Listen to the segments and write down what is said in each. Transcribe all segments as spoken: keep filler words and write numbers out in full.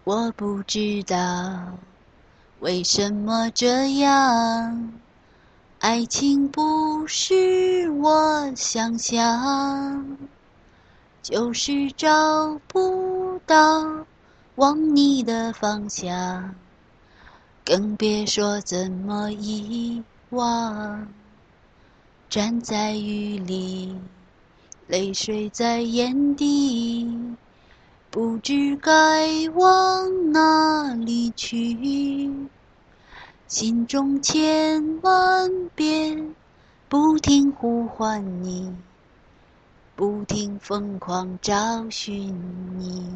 我不知道为什么这样，爱情不是我想象，就是找不到往你的方向，更别说怎么遗忘。站在雨里，泪水在眼底，不知该往哪里去，心中千万遍不停呼唤你，不停疯狂找寻你。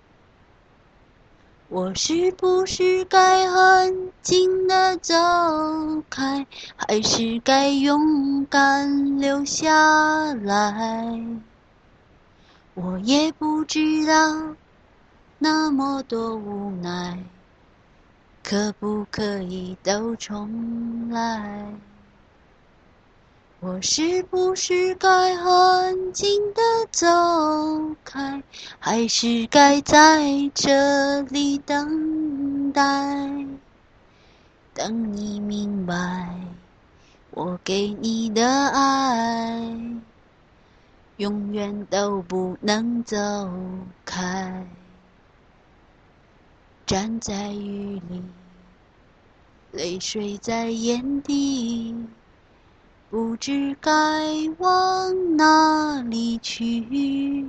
我是不是该安静地走开，还是该勇敢留下来？我也不知道，那么多无奈，可不可以都重来？我是不是该安静地走开，还是该在这里等待？等你明白，我给你的爱永远都不能走开。站在雨里，泪水在眼底，不知该往哪里去，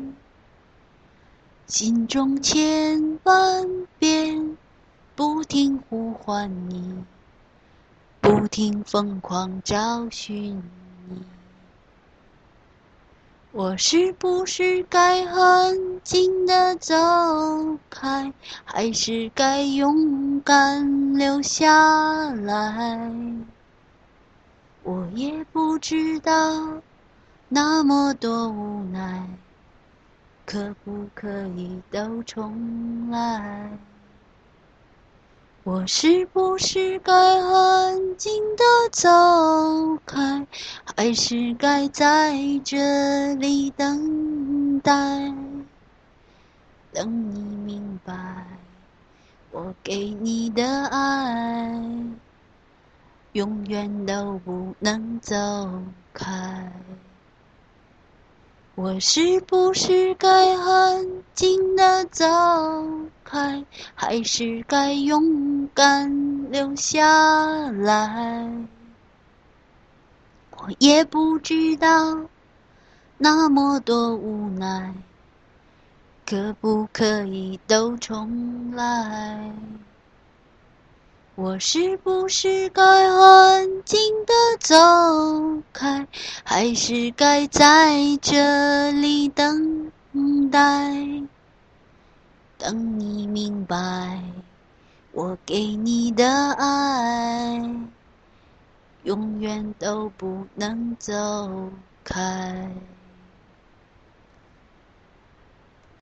心中千万遍不停呼唤你，不停疯狂找寻你。我是不是该安静地走开，还是该勇敢留下来？我也不知道，那么多无奈，可不可以都重来？我是不是该安静地走开，还是该在这里等待？等你明白，我给你的爱永远都不能走开。我是不是该安静地走开，还是该勇敢留下来？我也不知道，那么多无奈，可不可以都重来？我是不是该安静地走开，还是该在这里等待？等你明白，我给你的爱永远都不能走开。